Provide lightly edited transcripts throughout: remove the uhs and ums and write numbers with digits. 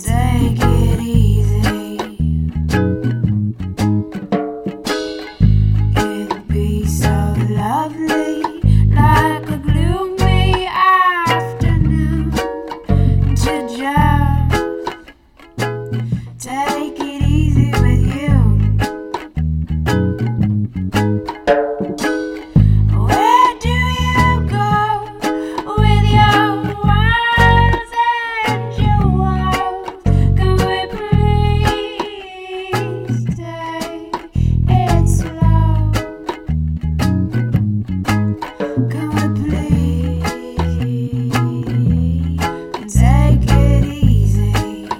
Take it easy. It'd be so lovely, like a gloomy afternoon, to just take it easy with you. Where do you go with your words and your woes? Can we please take it slow? Can we please take it easy?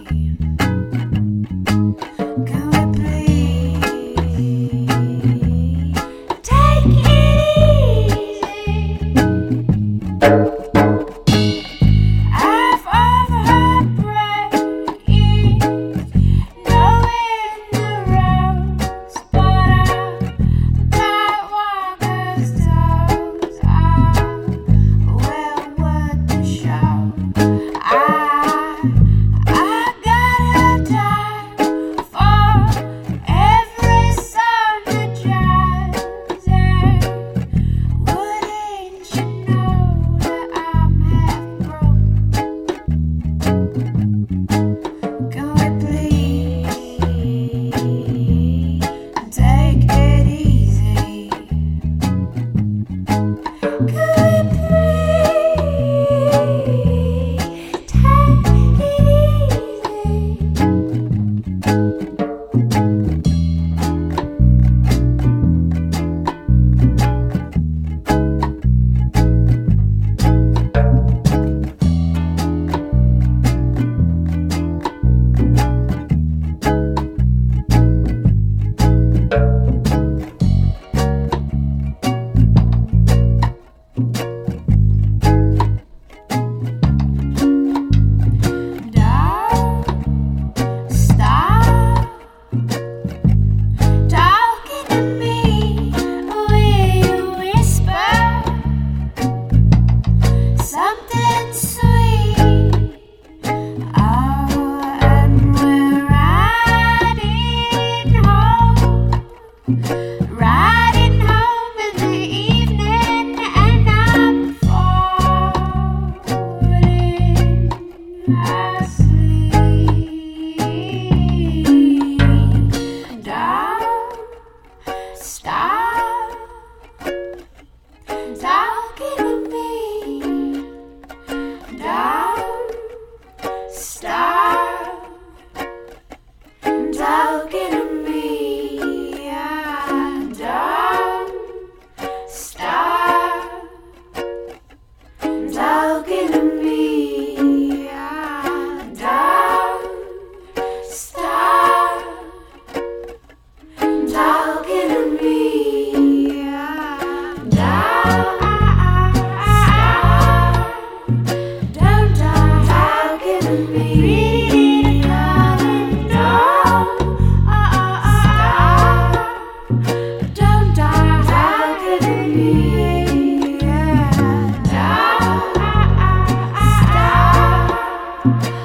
Can we please take it easy? I've overheard breaking, knowing the roads, but that walker's toes are well worth the show. I gotta die for every song that drives it. Wouldn't you know that I'm half broke? Can we please take it easy? Can we please take it Don't stop talking to me. Will you whisper something sweet? Oh, and we're riding home in the evening, and I'm falling asleep. Don't stop talking to me. Don't stop talking to me. Don't stop talking to me. Don't stop talking to me. Don't stop talking to me. Don't stop talking to me. Don't stop.